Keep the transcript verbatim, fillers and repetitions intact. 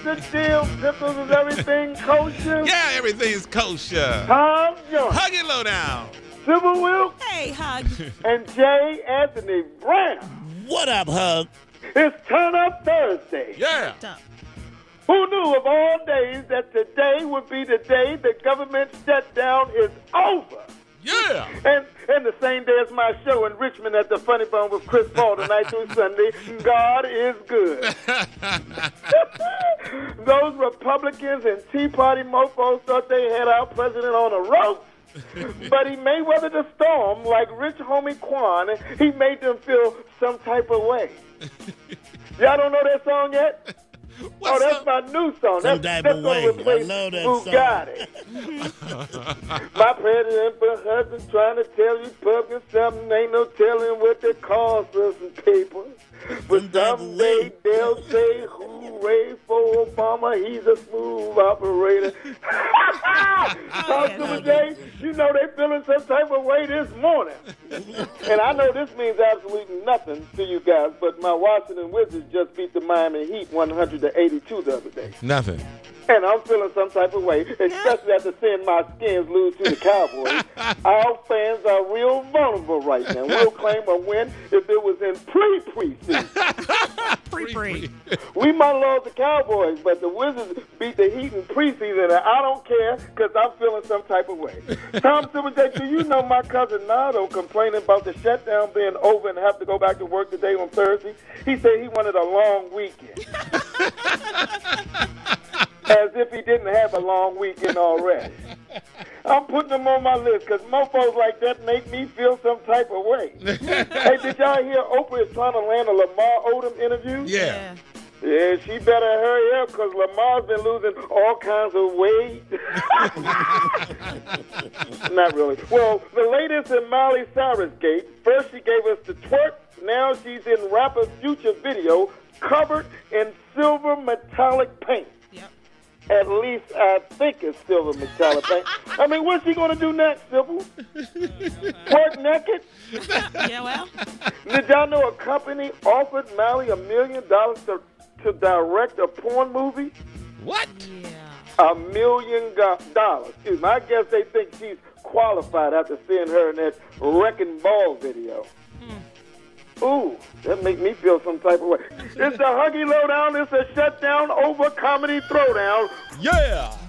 the deal, Pimples? Is everything kosher? Yeah, everything's kosher. Tom Jones. Huggy Lowdown. Sybil Wilkes. Hey, Hug. And J. Anthony Brown. What up, Hug? It's Turn Up Thursday. Yeah. Who knew of all days that today would be the day the government shutdown is over? Yeah. And and the same day as my show in Richmond at the Funny Bone with Chris Paul tonight through Sunday, God is good. Those Republicans and Tea Party mofos thought they had our president on a rope. But he may weather the storm like Rich Homie Quan. He made them feel some type of way. Y'all don't know that song yet? What's oh, that's up? my new song. Some That's, type that's of going way. to replace I love that Bugatti. My president but husband trying to tell you public something. Ain't no telling what they cost us in paper. But someday they'll say, hooray for Obama, he's a smooth operator. Talk to me, Jay. You know they feeling some type of way this morning. And I know this means absolutely nothing to you guys, but my Washington Wizards just beat the Miami Heat one hundred to eighty-two the other day. Nothing. And I'm feeling some type of way, especially after seeing my Skins lose to the Cowboys. Our fans are real vulnerable right now. We'll claim a win if it was in pre-preseason. Pre-pre. We might have lost the Cowboys, but the Wizards beat the Heat in preseason, and I don't care because I'm feeling some type of way. Tom Silver J, do you know my cousin Nardo complaining about the shutdown being over and have to go back to work today on Thursday? He said he wanted a long weekend. As if he didn't have a long weekend already. I'm putting him on my list because mofos like that make me feel some type of way. Hey, did y'all hear Oprah is trying to land a Lamar Odom interview? Yeah. Yeah, she better hurry up because Lamar's been losing all kinds of weight. Not really. Well, the latest in Miley Cyrus gate. First she gave us the twerk. Now she's in rapper Future video covered in silver metallic paint. At least I think it's silver metallic paint. I mean, what's she going to do next, Sybil? Twerk naked? Yeah, well. Did y'all know a company offered Miley a million dollars to, to direct a porn movie? What? Yeah. A million go- dollars. Excuse me. I guess they think she's qualified after seeing her in that Wrecking Ball video. Ooh, that make me feel some type of way. It's the Huggy Lowdown. It's a shutdown over comedy throwdown. Yeah.